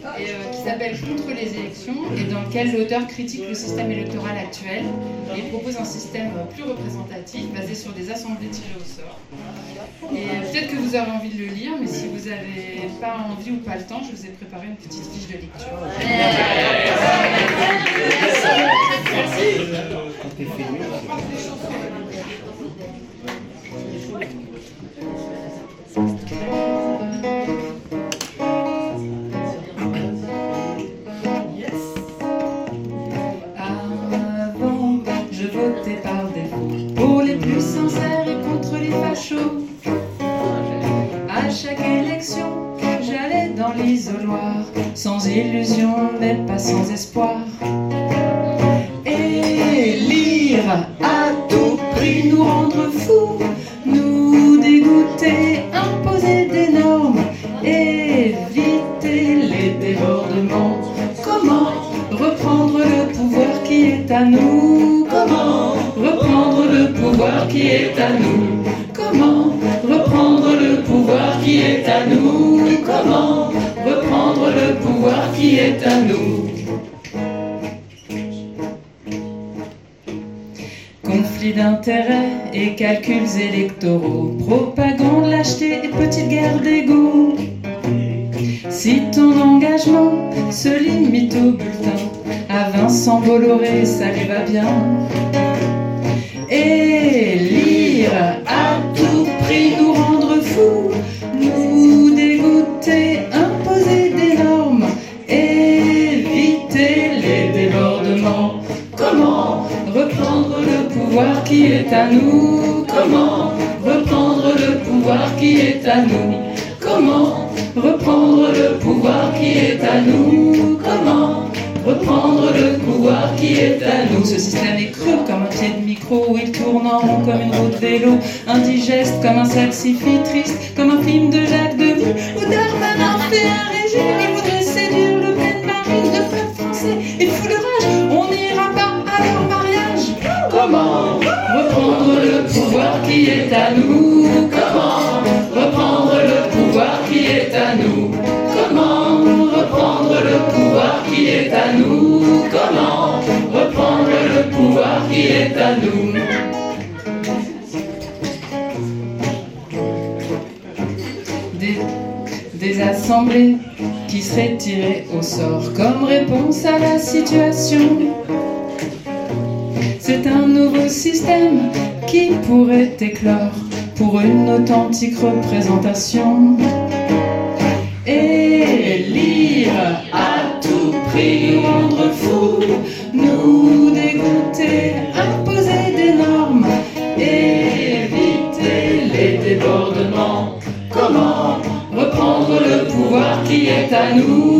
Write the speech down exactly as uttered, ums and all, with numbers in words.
et, euh, qui s'appelle Contre les élections et dans lequel l'auteur critique le système électoral actuel et propose un système plus représentatif basé sur des assemblées tirées au sort. Et euh, peut-être que vous avez envie de le lire, mais si vous n'avez pas envie ou pas le temps, je vous ai préparé une petite fiche de lecture. Avant, je votais par défaut pour les plus sincères et contre les fachos. À chaque élection, j'allais dans l'isoloir, sans illusion mais pas sans espoir. Élire à tout prix, nous rendre fous, nous dégoûter, imposer des normes, éviter les débordements. Comment reprendre le pouvoir qui est à nous? Comment reprendre le pouvoir qui est à nous? Comment reprendre le pouvoir qui est à nous? Comment reprendre le pouvoir qui est à nous? Conflits d'intérêts et calculs électoraux, propagande, lâcheté et petite guerre d'ego. Si ton engagement se limite au bulletin, à Vincent Bolloré, ça lui va bien. Élire à tout prix, nous rendre fous, nous dégoûter, imposer des normes, éviter les débordements. Comment reprendre le pouvoir qui est à nous? Comment reprendre le pouvoir qui est à nous? Comment reprendre le pouvoir qui est à nous? Comment reprendre le pouvoir qui est à nous? Ce système est creux comme un pied de micro, il tourne en rond comme une roue de vélo, indigeste comme un salsifis, triste comme un film de Jacques Demy, où Darmanin fait un régime, il voudrait séduire Le Pen, Marine Le Pen français, il fout le rage, on n'ira pas à leur mariage. Comment reprendre le pouvoir qui est à nous? Comment reprendre le pouvoir qui est à nous? Comment reprendre le pouvoir qui est à nous? Comment reprendre le pouvoir qui est à nous? Des, des assemblées qui seraient tirées au sort comme réponse à la situation. C'est un nouveau système qui pourrait éclore pour une authentique représentation. Élire à tout prix, nous rendre fous, nous dégoûter, imposer des normes, éviter les débordements. Comment reprendre le pouvoir qui est à nous?